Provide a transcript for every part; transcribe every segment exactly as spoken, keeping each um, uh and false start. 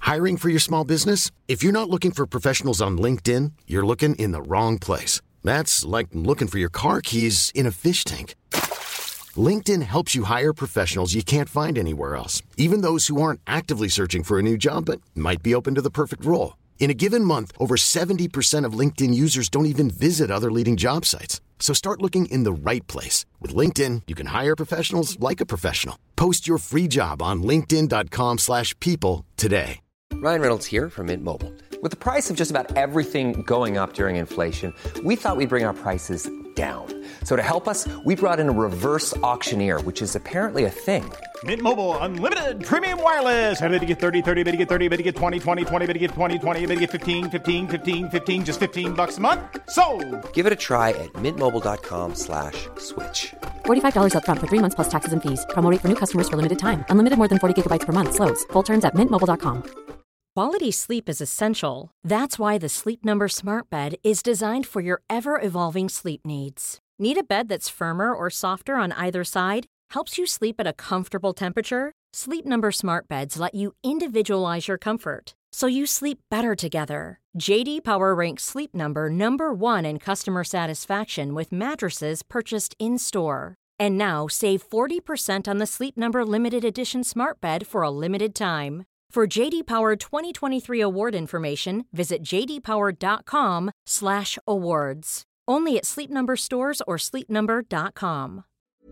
Hiring for your small business? If you're not looking for professionals on LinkedIn, you're looking in the wrong place. That's like looking for your car keys in a fish tank. LinkedIn helps you hire professionals you can't find anywhere else, even those who aren't actively searching for a new job but might be open to the perfect role. In a given month, over seventy percent of LinkedIn users don't even visit other leading job sites. So start looking in the right place. With LinkedIn, you can hire professionals like a professional. Post your free job on linkedin.com slash people today. Ryan Reynolds here from Mint Mobile. With the price of just about everything going up during inflation, we thought we'd bring our prices down. So to help us, we brought in a reverse auctioneer, which is apparently a thing. Mint Mobile Unlimited Premium Wireless. How to get thirty, thirty, how to get thirty, how to get twenty, twenty, twenty, how to get twenty, twenty, how to get fifteen, fifteen, fifteen, fifteen, just fifteen bucks a month? Sold! Give it a try at mintmobile.com slash switch. forty-five dollars up front for three months plus taxes and fees. Promo rate for new customers for limited time. Unlimited more than forty gigabytes per month. Slows full terms at mint mobile dot com. Quality sleep is essential. That's why the Sleep Number Smart Bed is designed for your ever-evolving sleep needs. Need a bed that's firmer or softer on either side? Helps you sleep at a comfortable temperature? Sleep Number Smart Beds let you individualize your comfort, so you sleep better together. J D Power ranks Sleep Number number one in customer satisfaction with mattresses purchased in-store. And now save forty percent on the Sleep Number Limited Edition Smart Bed for a limited time. For J D Power twenty twenty-three award information, visit jdpower.com slash awards. Only at Sleep Number stores or sleep number dot com.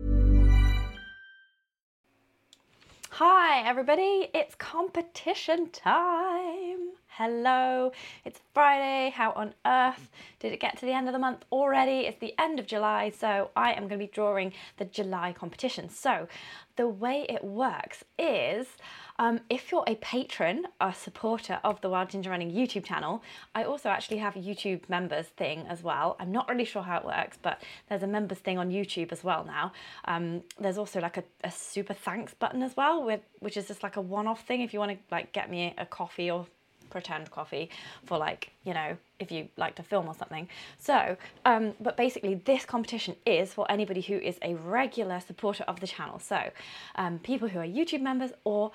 Hi everybody, it's competition time. Hello, it's Friday. How on earth did it get to the end of the month already? It's the end of July, so I am going to be drawing the July competition. So the way it works is um, if you're a patron, a supporter of the Wild Ginger Running YouTube channel, I also actually have a YouTube members thing as well. I'm not really sure how it works, but there's a members thing on YouTube as well now. Um, there's also like a, a super thanks button as well, with which is just like a one-off thing if you want to like get me a coffee or pretend coffee for, like, you know, if you like to film or something. So um but basically this competition is for anybody who is a regular supporter of the channel, so um people who are YouTube members or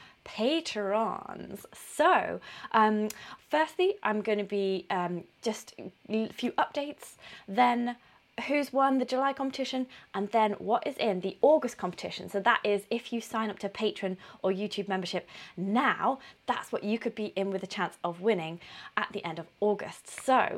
patrons. So um firstly I'm going to be um just a few updates, then who's won the July competition, and then what is in the August competition. So that is if you sign up to Patreon or YouTube membership now, that's what you could be in with a chance of winning at the end of August. So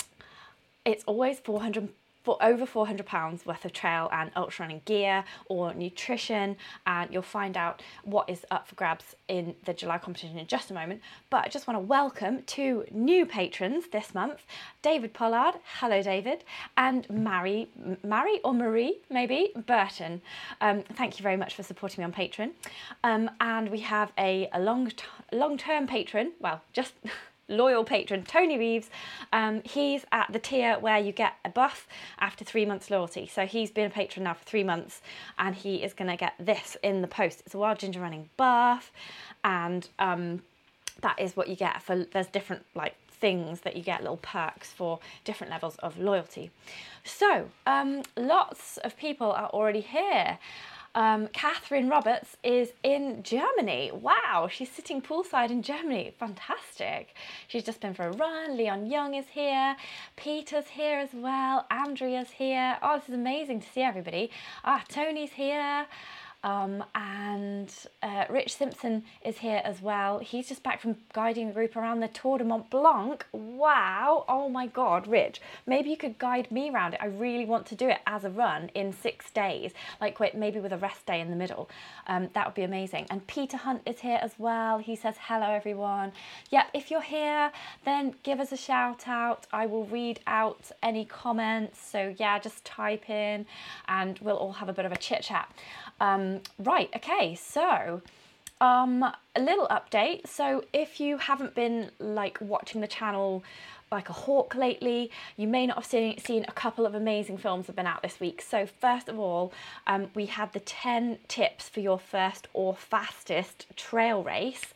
it's always four hundred for over four hundred pounds worth of trail and ultra running gear or nutrition, and you'll find out what is up for grabs in the July competition in just a moment. But I just want to welcome two new patrons this month, David Pollard, hello David, and Mary, Mary or Marie maybe, Burton. Um, thank you very much for supporting me on Patreon. Um, and we have a, a long, long-term patron, well, just loyal patron, Tony Reeves. Um, he's at the tier where you get a buff after three months loyalty. So he's been a patron now for three months and he is going to get this in the post. It's a Wild Ginger Running buff, and um, that is what you get for, there's different like things that you get, little perks for different levels of loyalty. So um, lots of people are already here. Um, Catherine Roberts is in Germany. Wow, she's sitting poolside in Germany. Fantastic. She's just been for a run. Leon Young is here. Peter's here as well. Andrea's here. Oh, this is amazing to see everybody. Ah, Tony's here. Um, and uh, Rich Simpson is here as well. He's just back from guiding the group around the Tour de Mont Blanc. Wow. Oh my God, Rich, maybe you could guide me around it. I really want to do it as a run in six days, like wait, maybe with a rest day in the middle. Um, that would be amazing. And Peter Hunt is here as well. He says, hello everyone. Yeah, if you're here, then give us a shout out. I will read out any comments. So yeah, just type in and we'll all have a bit of a chit chat. Um, right, okay, so um, a little update. So if you haven't been like watching the channel like a hawk lately, you may not have seen, seen a couple of amazing films that have been out this week. So first of all, um, we had the ten tips for your first or fastest trail race.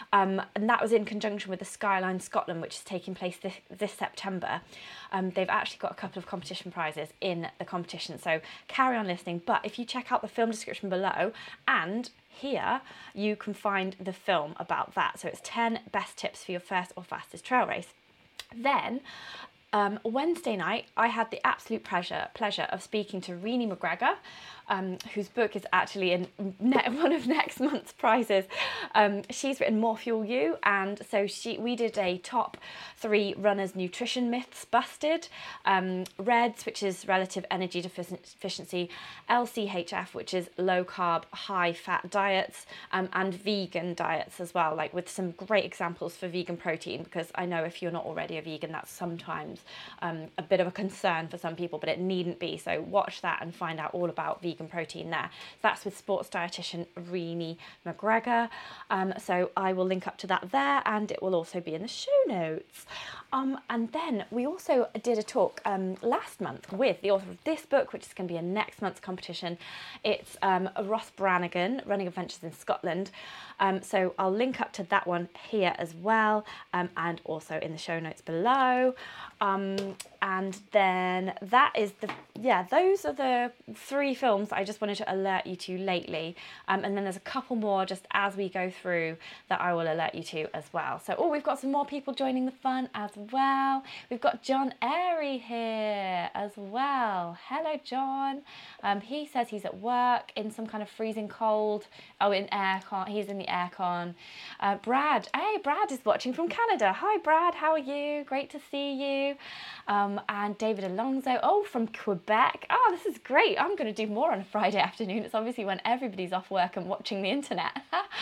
Um, and that was in conjunction with the Skyline Scotland, which is taking place this, this September. Um, they've actually got a couple of competition prizes in the competition, so carry on listening. But if you check out the film description below, and here you can find the film about that. So it's ten best tips for your first or fastest trail race. Then Um, Wednesday night, I had the absolute pleasure pleasure of speaking to Renee McGregor, um, whose book is actually in ne- one of next month's prizes. Um, she's written More Fuel You, and so she we did a top three runners nutrition myths busted, um, REDS, which is relative energy deficiency, L C H F, which is low carb, high fat diets, um, and vegan diets as well, like with some great examples for vegan protein, because I know if you're not already a vegan, that's sometimes um, a bit of a concern for some people, but it needn't be. So watch that and find out all about vegan protein there. That's with sports dietitian Renee McGregor. Um, so I will link up to that there, and it will also be in the show notes. Um, and then we also did a talk um, last month with the author of this book, which is going to be a next month's competition. It's um, Ross Brannigan, Running Adventures in Scotland. Um, so I'll link up to that one here as well, um, and also in the show notes below. Um, and then that is the, yeah, those are the three films that I just wanted to alert you to lately. Um, and then there's a couple more just as we go through that I will alert you to as well. So, oh, we've got some more people joining the fun as well. We've got John Airy here as well. Hello, John. Um, he says he's at work in some kind of freezing cold. Oh, in aircon. He's in the aircon. Uh, Brad. Hey, Brad is watching from Canada. Hi, Brad. How are you? Great to see you. Um, and David Alonso. Oh, from Quebec. Oh, this is great. I'm going to do more on a Friday afternoon. It's obviously when everybody's off work and watching the internet.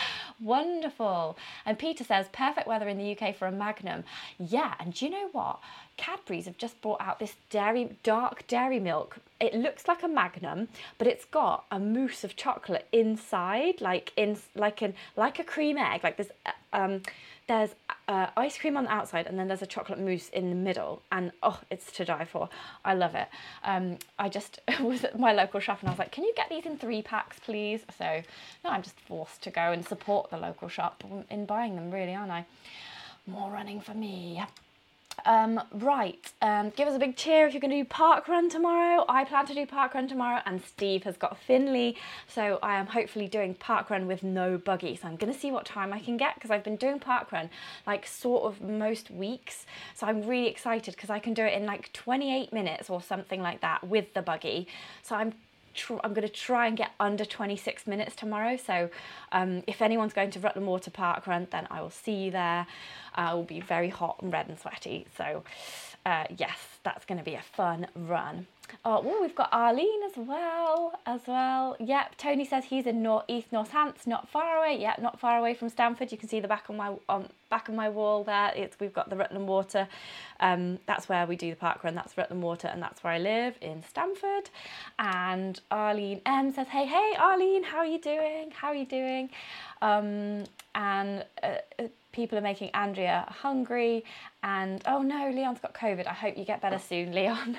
Wonderful. And Peter says, perfect weather in the U K for a Magnum. Yeah, and do you know what? Cadbury's have just brought out this dairy, dark dairy milk. It looks like a Magnum, but it's got a mousse of chocolate inside, like in like an like a cream egg. Like there's um, there's uh, ice cream on the outside, and then there's a chocolate mousse in the middle, and oh, it's to die for. I love it. Um, I just was at my local shop, and I was like, "Can you get these in three packs, please?" So no, I'm just forced to go and support the local shop in buying them, really, aren't I? More running for me. Um, right, um, give us a big cheer if you're going to do parkrun tomorrow. I plan to do parkrun tomorrow, and Steve has got Finley, so I am hopefully doing parkrun with no buggy. So I'm going to see what time I can get, because I've been doing parkrun like sort of most weeks, so I'm really excited because I can do it in like twenty-eight minutes or something like that with the buggy. So I'm I'm going to try and get under twenty-six minutes tomorrow. So um, if anyone's going to Rutland Water Parkrun, then I will see you there. Uh, I will be very hot and red and sweaty. So uh, yes, that's going to be a fun run. Oh, well, we've got Arlene as well, as well. Yep, Tony says he's in North East Northants, not far away. Yep, not far away from Stamford. You can see the back of my um, back of my wall there. It's we've got the Rutland Water. Um, that's where we do the parkrun. That's Rutland Water, and that's where I live in Stamford. And Arlene M says, hey, hey, Arlene, how are you doing? How are you doing? Um, and uh, people are making Andrea hungry. And oh no, Leon's got COVID. I hope you get better soon, Leon.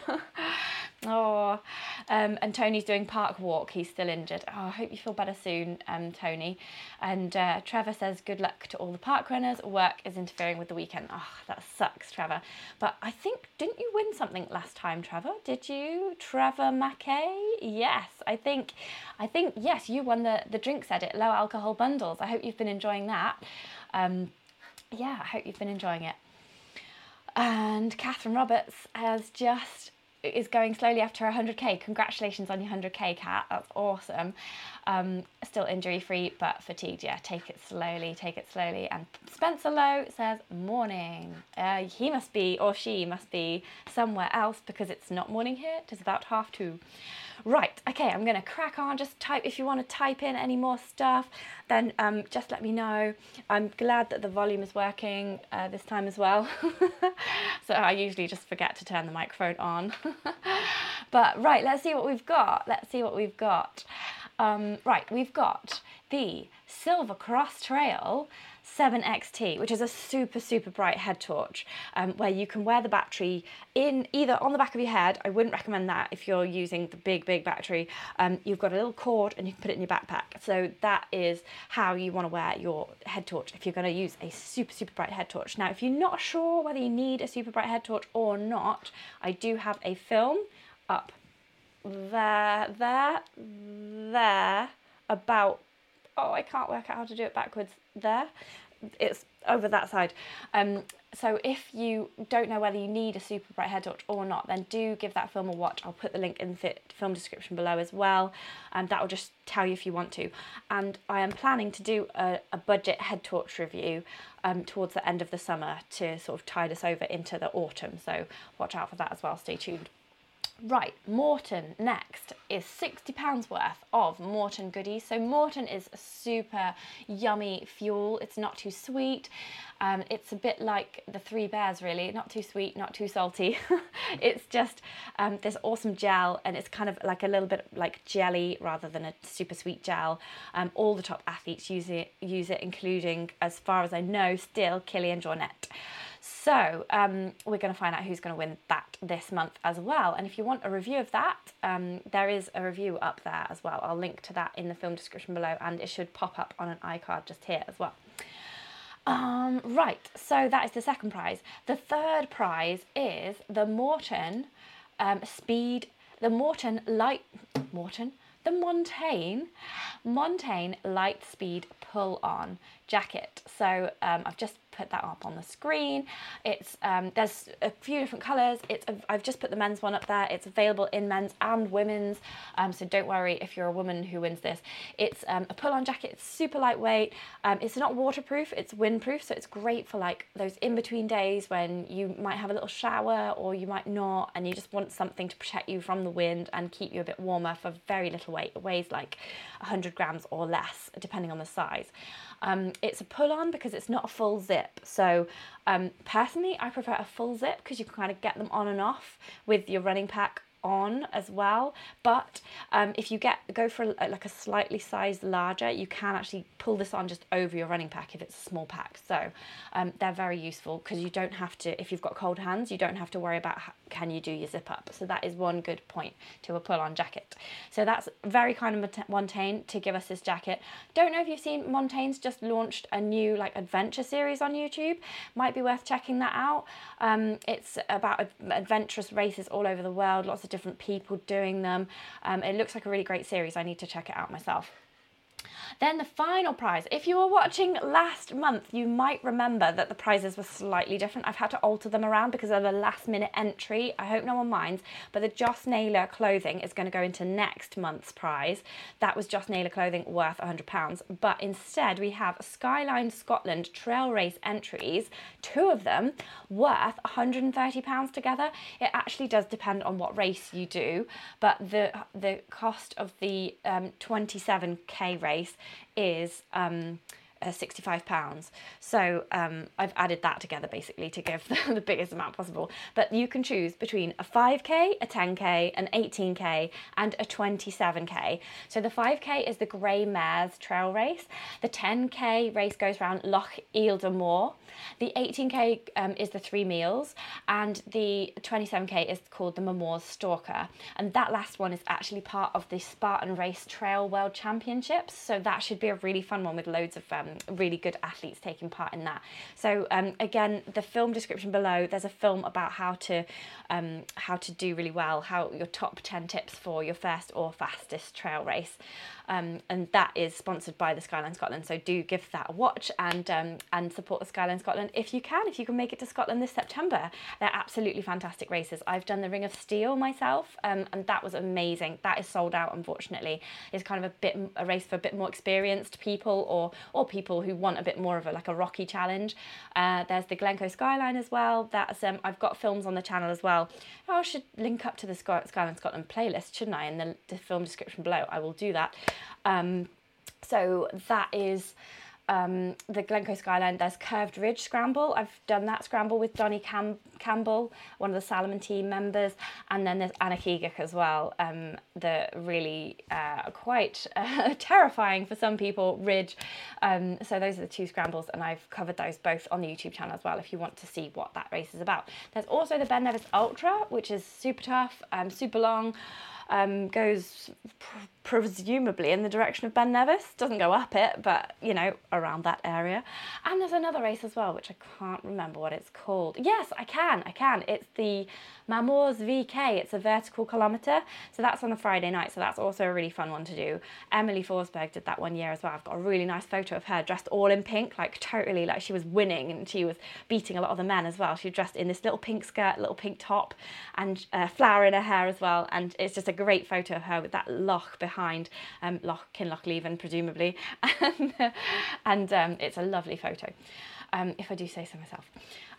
Oh, um, and Tony's doing park walk. He's still injured. Oh, I hope you feel better soon, um, Tony. And uh, Trevor says, good luck to all the park runners. Work is interfering with the weekend. Oh, that sucks, Trevor. But I think, didn't you win something last time, Trevor? Did you? Trevor Mackay? Yes, I think, I think, yes, you won the, the drinks edit, low alcohol bundles. I hope you've been enjoying that. Um, yeah, I hope you've been enjoying it. And Catherine Roberts has just... is going slowly after her one hundred K. Congratulations on your one hundred K, Kat. That's awesome. Um, still injury free, but fatigued. Yeah, take it slowly, take it slowly. And Spencer Lowe says, morning. Uh, he must be, or she must be, somewhere else, because it's not morning here. It is about half two. Right, okay, I'm going to crack on. Just type, if you want to type in any more stuff, then um, just let me know. I'm glad that the volume is working uh, this time as well. So I usually just forget to turn the microphone on. But right, let's see what we've got. Let's see what we've got. Um, right, we've got the Silver Cross Trail seven X T, which is a super, super bright head torch, um, where you can wear the battery in either on the back of your head. I wouldn't recommend that if you're using the big, big battery. Um, you've got a little cord and you can put it in your backpack. So that is how you want to wear your head torch if you're going to use a super, super bright head torch. Now, if you're not sure whether you need a super bright head torch or not, I do have a film up there, there, there, about, oh, I can't work out how to do it backwards, there. It's over that side. Um, so if you don't know whether you need a super bright head torch or not, then do give that film a watch. I'll put the link in the film description below as well, and that will just tell you if you want to. And I am planning to do a, a budget head torch review um, towards the end of the summer to sort of tide us over into the autumn, so watch out for that as well, stay tuned. Right, Morton next is sixty pounds worth of Morton goodies. So Morton is a super yummy fuel. It's not too sweet. Um, it's a bit like the Three Bears, really. Not too sweet, not too salty. It's just um, this awesome gel, and it's kind of like a little bit like jelly rather than a super sweet gel. Um, all the top athletes use it, use it, including, as far as I know, still Kilian Jornet. So um, we're going to find out who's going to win that this month as well. And if you want a review of that, um, there is a review up there as well. I'll link to that in the film description below, and it should pop up on an iCard just here as well. Um, right, so that is the second prize. The third prize is the Morton um, Speed, the Morton Light, Morton? The Montane, Montane Light Speed Pull On jacket. So um, I've just put that up on the screen. It's um, there's a few different colours. It's a, I've just put the men's one up there. It's available in men's and women's. Um, so don't worry if you're a woman who wins this. It's um, a pull-on jacket. It's super lightweight. Um, it's not waterproof. It's windproof. So it's great for like those in-between days when you might have a little shower or you might not, and you just want something to protect you from the wind and keep you a bit warmer for very little weight. It weighs like one hundred grams or less, depending on the size. Um, it's a pull-on because it's not a full zip. So um, personally, I prefer a full zip because you can kind of get them on and off with your running pack on as well. But um, if you get go for a, like a slightly sized larger, you can actually pull this on just over your running pack if it's a small pack. So um, they're very useful because you don't have to, if you've got cold hands, you don't have to worry about how, can you do your zip up. So that is one good point to a pull-on jacket. So that's very kind of Montane to give us this jacket. Don't know if you've seen, Montane's just launched a new like adventure series on YouTube. Might be worth checking that out. Um, it's about ad adventurous races all over the world, lots of different people doing them. Um, it looks like a really great series. I need to check it out myself. Then the final prize. If you were watching last month, you might remember that the prizes were slightly different. I've had to alter them around because of a last minute entry. I hope no one minds, but the Joss Naylor clothing is going to go into next month's prize. That was Joss Naylor clothing worth one hundred pounds, but instead we have Skyline Scotland trail race entries, two of them worth one hundred and thirty pounds together. It actually does depend on what race you do, but the the cost of the um, twenty-seven K race is um, uh, sixty-five pounds. So um, I've added that together basically to give the, the biggest amount possible. But you can choose between a five K, a ten K, an eighteen K and a twenty-seven K. So the five K is the Grey Mares trail race. The ten K race goes around Loch Eildar Moor. The eighteen K um, is the Three Meals, and the twenty-seven K is called the Mamors Stalker. And that last one is actually part of the Spartan Race Trail World Championships. So that should be a really fun one with loads of um, really good athletes taking part in that. So um, again, the film description below, there's a film about how to um, how to do really well, how your top ten tips for your first or fastest trail race. Um, and that is sponsored by the Skyline Scotland, so do give that a watch and um, and support the Skyline Scotland if you can, if you can make it to Scotland this September. They're absolutely fantastic races. I've done the Ring of Steel myself, um, and that was amazing. That is sold out, unfortunately. It's kind of a bit a race for a bit more experienced people, or or people who want a bit more of a like a rocky challenge. Uh, there's the Glencoe Skyline as well. That's um, I've got films on the channel as well. Oh, I should link up to the Skyline Scotland playlist, shouldn't I, in the, the film description below. I will do that. Um, so that is um, the Glencoe Skyline, there's Curved Ridge Scramble. I've done that scramble with Donnie Cam Campbell, one of the Salomon team members, and then there's Anakeagak as well, um, the really uh, quite uh, terrifying for some people ridge. Um, so those are the two scrambles, and I've covered those both on the YouTube channel as well if you want to see what that race is about. There's also the Ben Nevis Ultra, which is super tough, um, super long. Um, goes pr presumably in the direction of Ben Nevis. Doesn't go up it, but, you know, around that area. And there's another race as well, which I can't remember what it's called. Yes, I can, I can. It's the Mamours V K. It's a vertical kilometre. So that's on a Friday night, so that's also a really fun one to do. Emily Forsberg did that one year as well. I've got a really nice photo of her dressed all in pink, like totally like she was winning, and she was beating a lot of the men as well. She was dressed in this little pink skirt, little pink top, and a flower in her hair as well. And it's just a great photo of her with that loch behind, um, Loch Kinlochleven presumably, and, uh, and um, it's a lovely photo, um, if I do say so myself.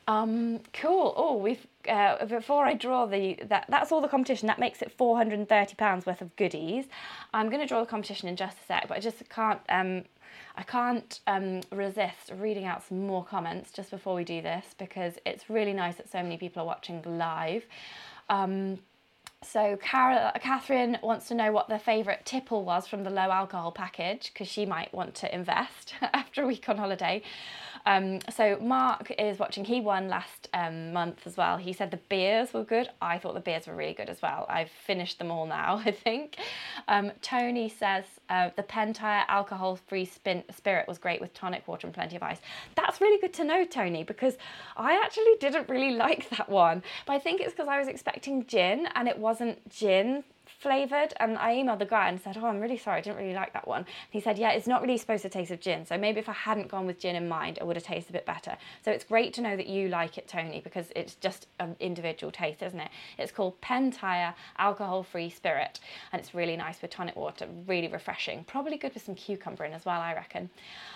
Um, cool. Oh, we've uh, before I draw the that that's all the competition. That makes it four hundred and thirty pounds worth of goodies. I'm going to draw the competition in just a sec, but I just can't um, I can't um, resist reading out some more comments just before we do this, because it's really nice that so many people are watching live. Um, So Cara, Catherine wants to know what their favourite tipple was from the low alcohol package, because she might want to invest after a week on holiday. Um, so Mark is watching. He won last um, month as well. He said the beers were good. I thought the beers were really good as well. I've finished them all now, I think. Um, Tony says uh, the Pentire alcohol-free spirit was great with tonic water and plenty of ice. That's really good to know, Tony, because I actually didn't really like that one. But I think it's because I was expecting gin and it wasn't gin flavoured, and I emailed the guy and said, oh, I'm really sorry, I didn't really like that one. And he said, yeah, it's not really supposed to taste of gin, so maybe if I hadn't gone with gin in mind, it would have tasted a bit better. So it's great to know that you like it, Tony, because it's just an individual taste, isn't it? It's called Pentire alcohol-free spirit, and it's really nice with tonic water, really refreshing. Probably good with some cucumber in as well, I reckon.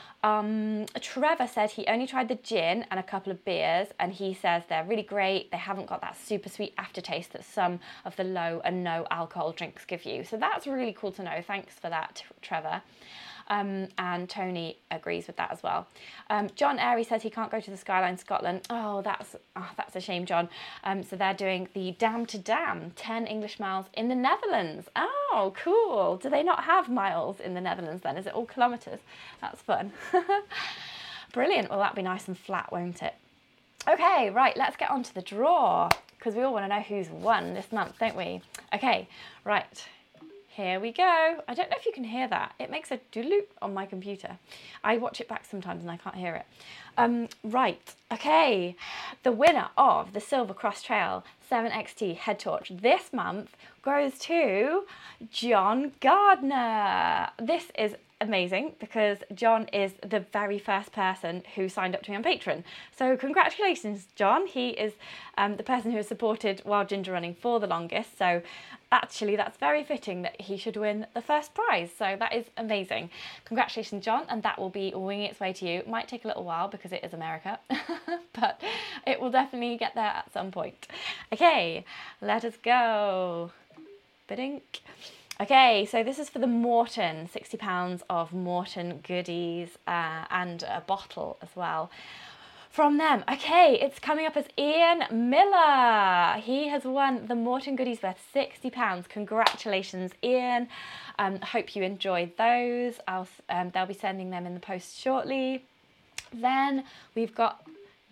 Um, Trevor said he only tried the gin and a couple of beers, and he says they're really great. They haven't got that super sweet aftertaste that some of the low and no alcohol drinks give you. So that's really cool to know. Thanks for that, Trevor. Um, and Tony agrees with that as well. Um, John Airy says he can't go to the Skyline Scotland. Oh, that's oh, that's a shame, John. Um, so they're doing the Dam to Dam, ten English miles in the Netherlands. Oh, cool. Do they not have miles in the Netherlands then? Is it all kilometres? That's fun. Brilliant. Well, that'll be nice and flat, won't it? Okay, right, let's get on to the draw, because we all want to know who's won this month, don't we? Okay, right. Here we go. I don't know if you can hear that. It makes a dooloop on my computer. I watch it back sometimes and I can't hear it. Um, right, okay. The winner of the Silver Cross Trail seven X T Head Torch this month goes to John Gardner. This is amazing because John is the very first person who signed up to me on Patreon. So congratulations, John. He is um, the person who has supported Wild Ginger Running for the longest. So actually that's very fitting that he should win the first prize. So that is amazing. Congratulations, John. And that will be winging its way to you. It might take a little while because it is America, but it will definitely get there at some point. Okay, let us go. Bidink. Okay, so this is for the Morton, sixty pounds of Morton goodies uh, and a bottle as well from them. Okay, it's coming up as Ian Miller. He has won the Morton goodies worth sixty pounds. Congratulations, Ian. Um, hope you enjoyed those. I'll, um, they'll be sending them in the post shortly. Then we've got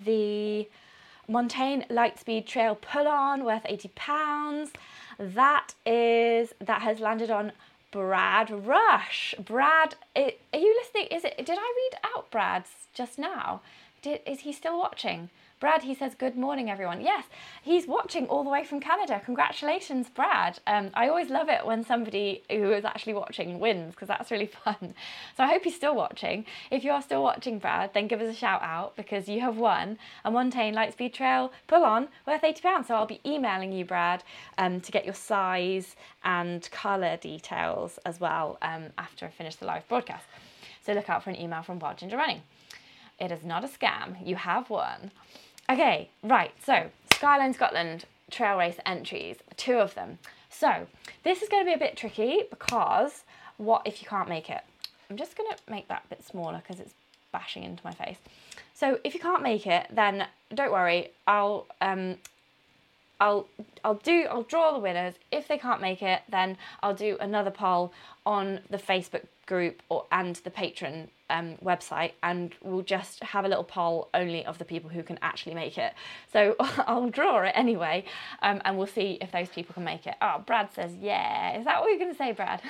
the Montane Lightspeed Trail Pull-On worth eighty pounds. That is, that has landed on Brad Rush. Brad, it, are you listening? Is it, did I read out Brad's just now? Did, is he still watching? Brad, he says, good morning, everyone. Yes, he's watching all the way from Canada. Congratulations, Brad. Um, I always love it when somebody who is actually watching wins, because that's really fun. So I hope he's still watching. If you are still watching, Brad, then give us a shout out, because you have won a Montane Lightspeed Trail Pull-On worth eighty pounds. So I'll be emailing you, Brad, um, to get your size and colour details as well um, after I finish the live broadcast. So look out for an email from Wild Ginger Running. It is not a scam. You have won. Okay, right, so Skyline Scotland trail race entries, two of them. So this is going to be a bit tricky because what if you can't make it? I'm just going to make that a bit smaller because it's bashing into my face. So if you can't make it, then don't worry. I'll um, I'll I'll do I'll draw the winners. If they can't make it, then I'll do another poll on the Facebook group or and the Patreon um, website, and we'll just have a little poll only of the people who can actually make it. So I'll draw it anyway, um, and we'll see if those people can make it. Oh, Brad says yeah. Is that what you're going to say, Brad?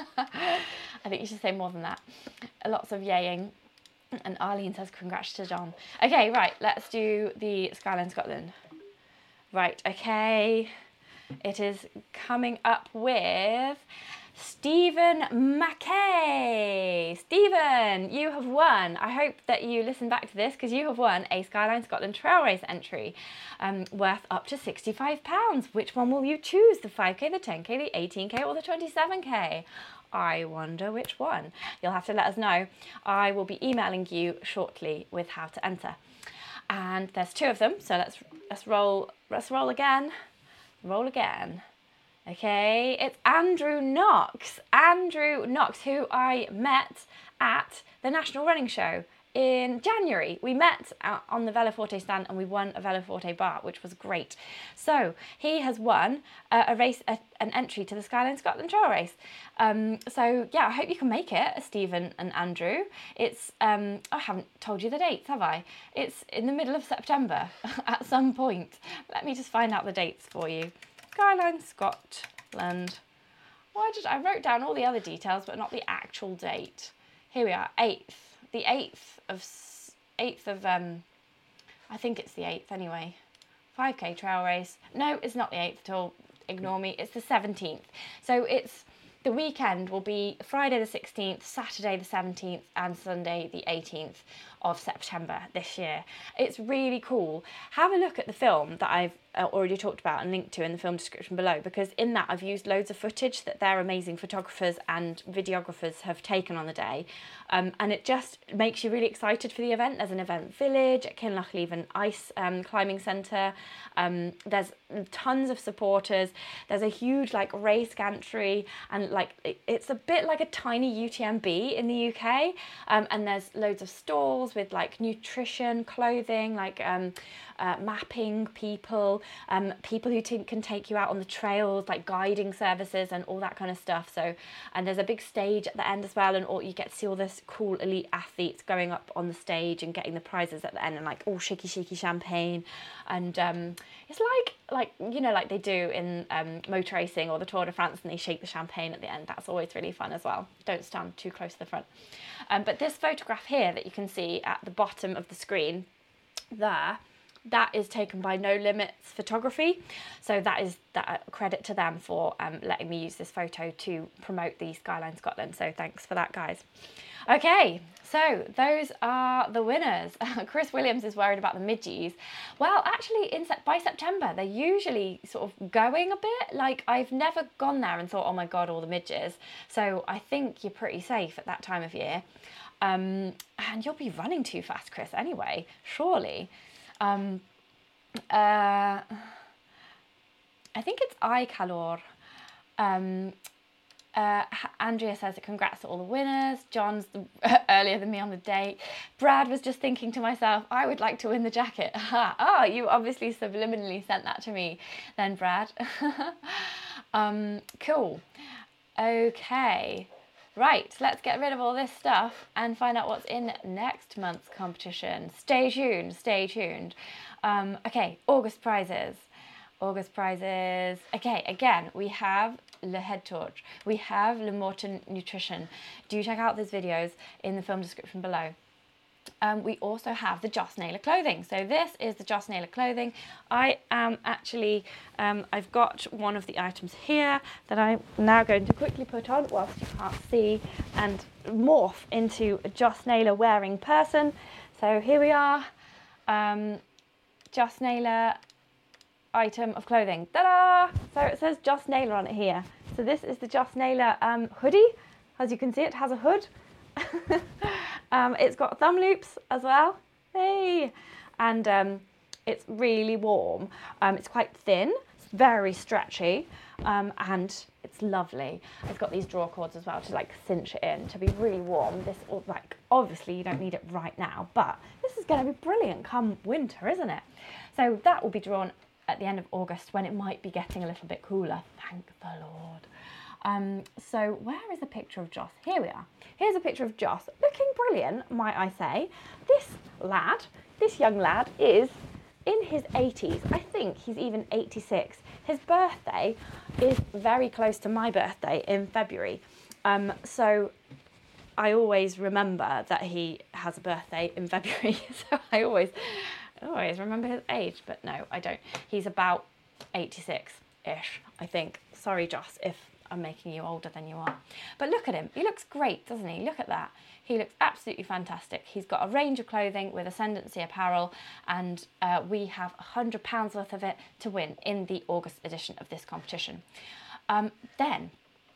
I think you should say more than that. Lots of yaying. And Arlene says congrats to John. Okay, right, let's do the Skyline Scotland. Right, okay. It is coming up with Stephen Mackay. Stephen, you have won. I hope that you listen back to this because you have won a Skyline Scotland Trail Race entry um, worth up to sixty-five pounds. Which one will you choose? The five K, the ten K, the eighteen K or the twenty-seven K? I wonder which one. You'll have to let us know. I will be emailing you shortly with how to enter. And there's two of them, so let's let's roll let's roll again. Roll again. Okay, it's Andrew Knox. Andrew Knox, who I met at the National Running Show in January. We met out on the Veloforte stand and we won a Veloforte bar, which was great. So he has won uh, a race, a, an entry to the Skyline Scotland Trail Race. Um, so yeah, I hope you can make it, Stephen and Andrew. It's, um, I haven't told you the dates, have I? It's in the middle of September at some point. Let me just find out the dates for you. Skyline Scotland. Why did I wrote down all the other details, but not the actual date? Here we are, eighth. The eighth of eighth of um, I think it's the eighth anyway. five K trail race. No, it's not the eighth at all. Ignore me. It's the seventeenth. So it's the weekend will be Friday the sixteenth, Saturday the seventeenth, and Sunday the eighteenth of September this year. It's really cool. Have a look at the film that I've already talked about and linked to in the film description below, because in that I've used loads of footage that their amazing photographers and videographers have taken on the day, um, and it just makes you really excited for the event. There's an event village at Kinlochleven Ice um, Climbing Centre. Um, there's tons of supporters. There's a huge like race gantry, and like it, it's a bit like a tiny U T M B in the U K, um, and there's loads of stalls with like nutrition, clothing, like um, uh, mapping people, um, people who t- can take you out on the trails, like guiding services and all that kind of stuff. So, and there's a big stage at the end as well, and all, you get to see all this cool elite athletes going up on the stage and getting the prizes at the end, and like all shaky shaky champagne, and um, it's like like you know like they do in um, motor racing or the Tour de France, and they shake the champagne at the end. That's always really fun as well. Don't stand too close to the front. Um, but this photograph here that you can see at the bottom of the screen there, that is taken by No Limits Photography. So that is that credit to them for um, letting me use this photo to promote the Skyline Scotland. So thanks for that, guys. Okay, so those are the winners. Chris Williams is worried about the midgies. Well, actually, in by September, they're usually sort of going a bit. Like, I've never gone there and thought, oh my God, all the midges. So I think you're pretty safe at that time of year. Um, and you'll be running too fast, Chris, anyway, surely. Um, uh, I think it's iCalor. Um, uh, Andrea says, congrats to all the winners. John's the, uh, earlier than me on the date. Brad was just thinking to myself, I would like to win the jacket. Oh, you obviously subliminally sent that to me then, Brad. um, cool. Okay. Right, let's get rid of all this stuff and find out what's in next month's competition. Stay tuned, stay tuned. Um, okay, August prizes. August prizes. Okay, again, we have Le Head Torch. We have Le Morton Nutrition. Do check out those videos in the film description below. Um, we also have the Joss Naylor clothing. So this is the Joss Naylor clothing. I am actually, um, I've got one of the items here that I'm now going to quickly put on whilst you can't see and morph into a Joss Naylor wearing person. So here we are, um, Joss Naylor item of clothing. Ta-da! So it says Joss Naylor on it here. So this is the Joss Naylor um, hoodie. As you can see, it has a hood. um, it's got thumb loops as well. Hey! And um, it's really warm. Um, it's quite thin, very stretchy, um, and it's lovely. It's got these drawer cords as well to like cinch it in to be really warm. This, like, obviously you don't need it right now, but this is going to be brilliant come winter, isn't it? So that will be drawn at the end of August when it might be getting a little bit cooler. Thank the Lord. Um, so where is a picture of Joss? Here we are. Here's a picture of Joss, looking brilliant, might I say. This lad, this young lad is in his eighties. I think he's even eighty-six. His birthday is very close to my birthday in February. Um, so I always remember that he has a birthday in February. So I always, always remember his age, but no, I don't. He's about eighty-six-ish, I think. Sorry, Joss, if I'm making you older than you are. But look at him. He looks great, doesn't he? Look at that. He looks absolutely fantastic. He's got a range of clothing with Ascendancy apparel, and uh, we have one hundred pounds worth of it to win in the August edition of this competition. Um, then,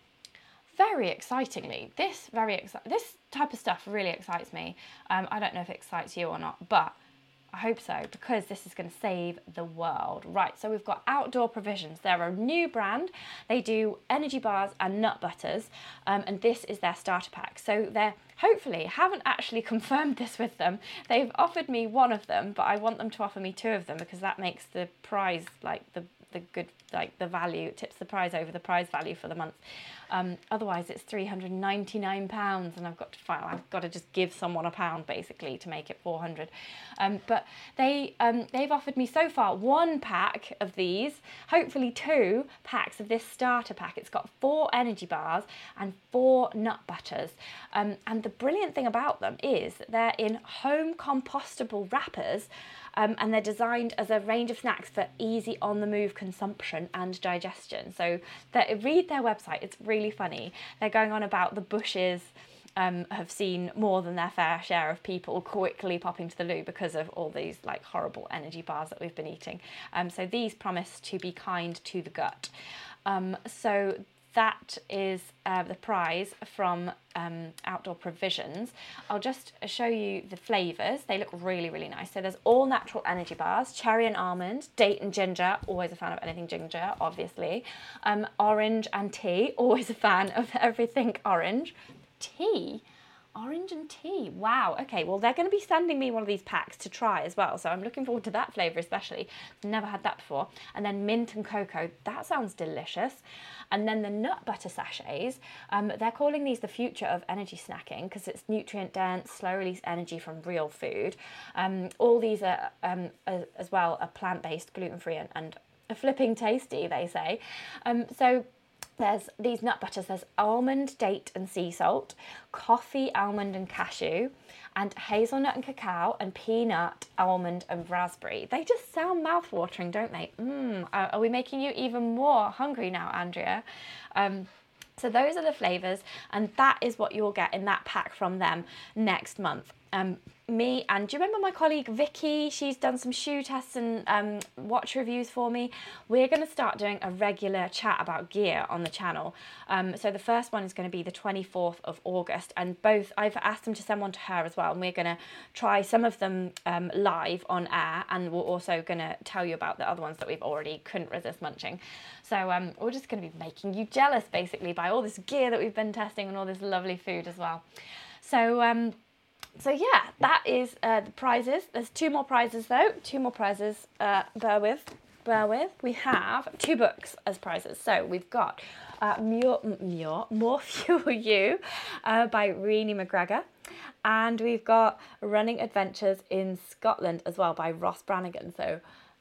very excitingly, this very exci this type of stuff really excites me. Um, I don't know if it excites you or not, but I hope so, because this is going to save the world. Right, so we've got Outdoor Provisions. They're a new brand. They do energy bars and nut butters, um, and this is their starter pack. So they're hopefully, haven't actually confirmed this with them. They've offered me one of them, but I want them to offer me two of them because that makes the prize, like the the good, like the value, tips the prize over the prize value for the month. Um, otherwise, it's three hundred and ninety-nine pounds, and I've got to file. I've got to just give someone a pound basically to make it four hundred. Um, but they um, they've offered me so far one pack of these, hopefully two packs of this starter pack. It's got four energy bars and four nut butters. Um, and the brilliant thing about them is they're in home compostable wrappers. Um, and they're designed as a range of snacks for easy on-the-move consumption and digestion. So read their website, it's really funny. They're going on about the bushes um, have seen more than their fair share of people quickly popping to the loo because of all these like horrible energy bars that we've been eating. Um, so these promise to be kind to the gut. Um, so that is uh, the prize from um, Outdoor Provisions. I'll just show you the flavours. They look really, really nice. So there's all natural energy bars, cherry and almond, date and ginger, always a fan of anything ginger, obviously. Um, orange and tea, always a fan of everything orange. Tea? Orange and tea. Wow. Okay, well, they're going to be sending me one of these packs to try as well. So I'm looking forward to that flavour especially. Never had that before. And then mint and cocoa. That sounds delicious. And then the nut butter sachets. Um, they're calling these the future of energy snacking because it's nutrient dense, slow release energy from real food. Um, all these are um, as, as well are plant-based, gluten-free and, and flipping tasty, they say. Um, so there's these nut butters. There's almond, date and sea salt, coffee, almond and cashew, and hazelnut and cacao, and peanut, almond and raspberry. They just sound mouth-watering, don't they? Mmm, are, are we making you even more hungry now, Andrea? Um, so those are the flavours, and that is what you'll get in that pack from them next month. Um, me and do you remember my colleague Vicky? She's done some shoe tests and um, watch reviews for me. We're going to start doing a regular chat about gear on the channel. Um, so the first one is going to be the twenty-fourth of August, and both I've asked them to send one to her as well, and we're going to try some of them um, live on air, and we're also going to tell you about the other ones that we've already couldn't resist munching. So um, we're just going to be making you jealous basically by all this gear that we've been testing and all this lovely food as well. So um, So yeah, that is uh, the prizes. There's two more prizes though, two more prizes, uh, bear with, bear with. We have two books as prizes. So we've got uh, More, More, More Fuel You uh, by Renee McGregor. And we've got Running Adventures in Scotland as well by Ross Brannigan. So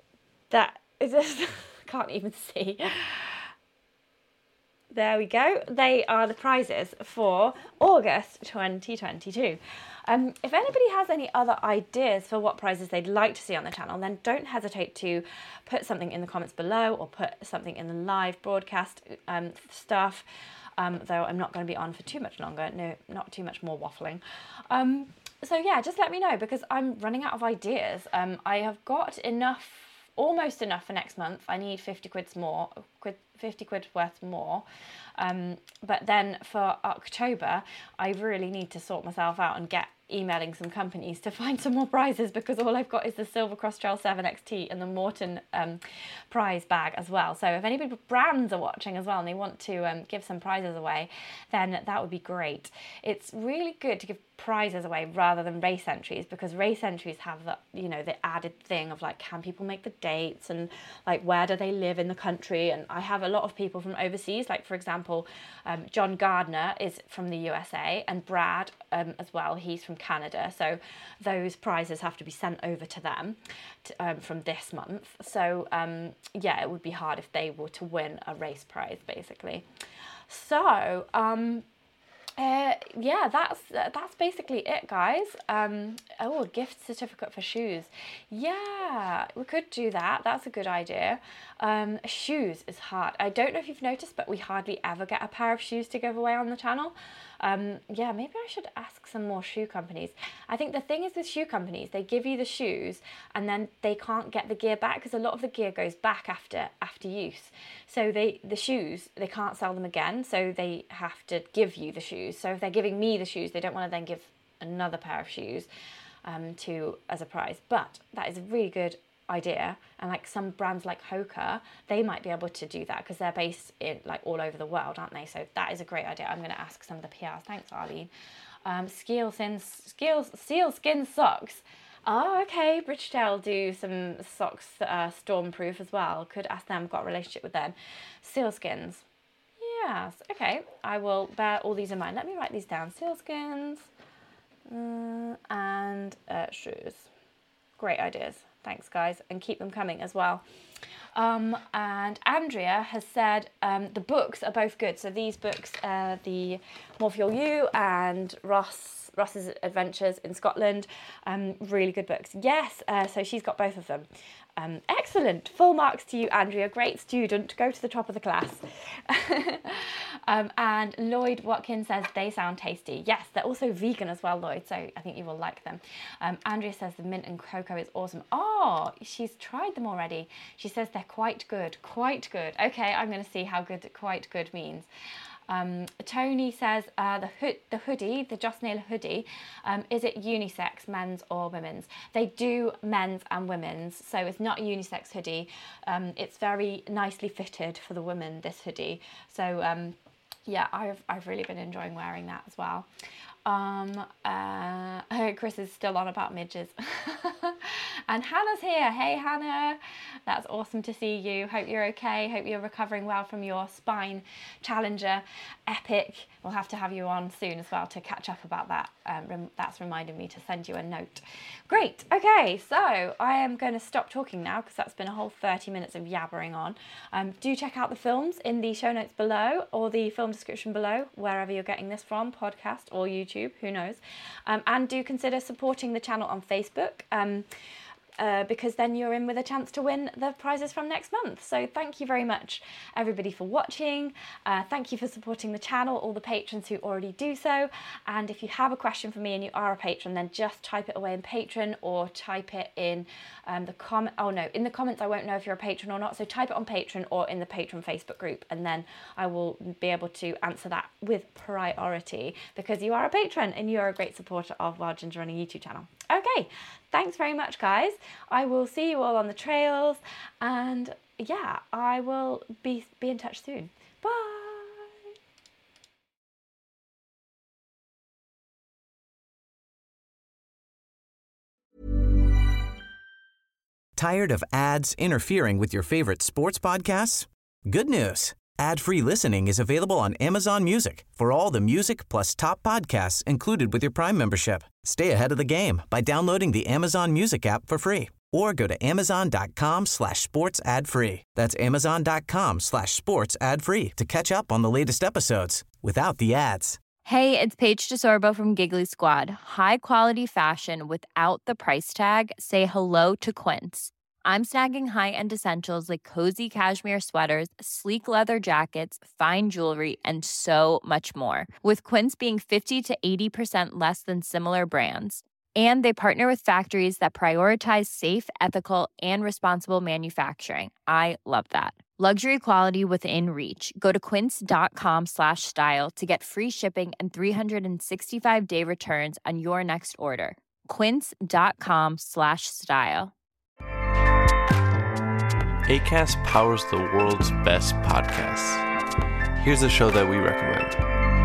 that is just, can't even see. There we go. They are the prizes for August twenty twenty-two. Um, if anybody has any other ideas for what prizes they'd like to see on the channel, then don't hesitate to put something in the comments below or put something in the live broadcast um, stuff, um, though I'm not going to be on for too much longer. No, not too much more waffling. Um, so yeah, just let me know because I'm running out of ideas. Um, I have got enough, almost enough for next month. I need fifty quid's more, quid, fifty quid worth more. Um, but then for October, I really need to sort myself out and get emailing some companies to find some more prizes, because all I've got is the Silver Cross Trail seven X T and the Morton um, prize bag as well. So if any brands are watching as well and they want to um, give some prizes away, then that would be great. It's really good to give prizes away rather than race entries, because race entries have the, you know, the added thing of like, can people make the dates, and like, where do they live in the country? And I have a lot of people from overseas, like for example, um, John Gardner is from the U S A, and Brad um, as well, he's from Canada. So those prizes have to be sent over to them to, um, from this month. So um, yeah, it would be hard if they were to win a race prize, basically. So um, Uh, yeah, that's uh, that's basically it, guys. Um, oh, a gift certificate for shoes. Yeah, we could do that. That's a good idea. Um, shoes is hard. I don't know if you've noticed, but we hardly ever get a pair of shoes to give away on the channel. Um, yeah, maybe I should ask some more shoe companies. I think the thing is with shoe companies, they give you the shoes and then they can't get the gear back, because a lot of the gear goes back after after use. So they the shoes, they can't sell them again, so they have to give you the shoes. So if they're giving me the shoes, they don't want to then give another pair of shoes um, to as a prize. But that is a really good idea, and like some brands like Hoka, they might be able to do that because they're based in like all over the world, aren't they? So that is a great idea. I'm going to ask some of the P Rs. Thanks, Arlene. Um, Sealskin, Sealskin socks. Oh, okay. Bridgetail do some socks that are stormproof as well. Could ask them. Got a relationship with them. Sealskins. Yes. Okay. I will bear all these in mind. Let me write these down. Sealskins uh, and uh, shoes. Great ideas. Thanks, guys, and keep them coming as well. Um, and Andrea has said um, the books are both good. So these books, uh, the More Fuel You and Ross Ross's Adventures in Scotland, um, really good books. Yes, uh, so she's got both of them. Um, excellent. Full marks to you, Andrea. Great student. Go to the top of the class. um, and Lloyd Watkins says they sound tasty. Yes, they're also vegan as well, Lloyd, so I think you will like them. Um, Andrea says the mint and cocoa is awesome. Oh, she's tried them already. She says they're quite good. Quite good. Okay, I'm going to see how good quite good means. Um, Tony says uh, the hood, the hoodie, the Just Nail hoodie, um, is it unisex, men's or women's? They do men's and women's, so it's not a unisex hoodie. Um, it's very nicely fitted for the women, this hoodie. So um, yeah, I've I've really been enjoying wearing that as well. Um, uh, Chris is still on about midges. And Hannah's here. Hey, Hannah. That's awesome to see you. Hope you're okay. Hope you're recovering well from your spine challenger epic. We'll have to have you on soon as well to catch up about that. Um, rem that's reminded me to send you a note. Great. Okay, so I am going to stop talking now because that's been a whole thirty minutes of yabbering on. Um, do check out the films in the show notes below or the film description below, wherever you're getting this from, podcast or YouTube, who knows. Um, and do consider supporting the channel on Facebook. Um, Uh, because then you're in with a chance to win the prizes from next month. So thank you very much, everybody, for watching. Uh, thank you for supporting the channel, all the patrons who already do so. And if you have a question for me and you are a patron, then just type it away in Patreon or type it in um, the comment. Oh no, in the comments I won't know if you're a patron or not. So type it on Patreon or in the Patreon Facebook group, and then I will be able to answer that with priority because you are a patron and you are a great supporter of Wild Ginger Running YouTube channel. Okay, thanks very much, guys. I will see you all on the trails, and yeah, I will be, be in touch soon. Bye! Tired of ads interfering with your favorite sports podcasts? Good news. Ad-free listening is available on Amazon Music for all the music plus top podcasts included with your Prime membership. Stay ahead of the game by downloading the Amazon Music app for free or go to amazon.com slash sports ad free. That's amazon.com slash sports ad free to catch up on the latest episodes without the ads. Hey, it's Paige DeSorbo from Giggly Squad. High quality fashion without the price tag. Say hello to Quince. I'm snagging high-end essentials like cozy cashmere sweaters, sleek leather jackets, fine jewelry, and so much more. With Quince being fifty to eighty percent less than similar brands. And they partner with factories that prioritize safe, ethical, and responsible manufacturing. I love that. Luxury quality within reach. Go to quince.com slash style to get free shipping and three sixty-five day returns on your next order. Quince.com slash style. Acast powers the world's best podcasts. Here's a show that we recommend.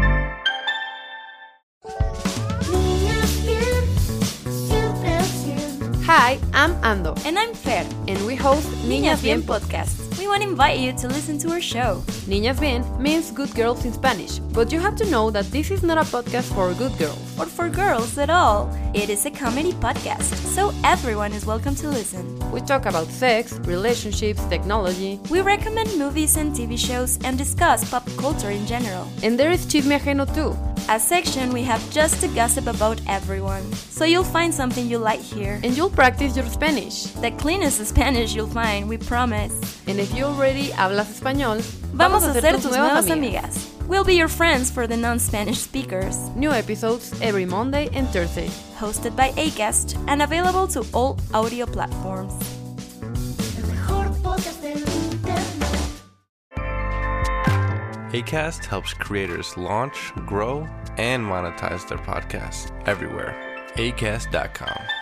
Hi, I'm Ando. And I'm Fer. And we host Niñas Bien Podcast. We want to invite you to listen to our show. Niñas Bien means good girls in Spanish, but you have to know that this is not a podcast for good girls. Or for girls at all. It is a comedy podcast, so everyone is welcome to listen. We talk about sex, relationships, technology. We recommend movies and T V shows and discuss pop culture in general. And there is Chisme Ajeno too. A section we have just to gossip about everyone. So you'll find something you like here. And you'll practice your Spanish. The cleanest Spanish you'll find, we promise. And if you already hablas español, vamos a ser tus nuevas amigas. We'll be your friends for the non-Spanish speakers. New episodes every Monday and Thursday. Hosted by Acast and available to all audio platforms. Acast helps creators launch, grow, and monetize their podcasts everywhere. Acast dot com.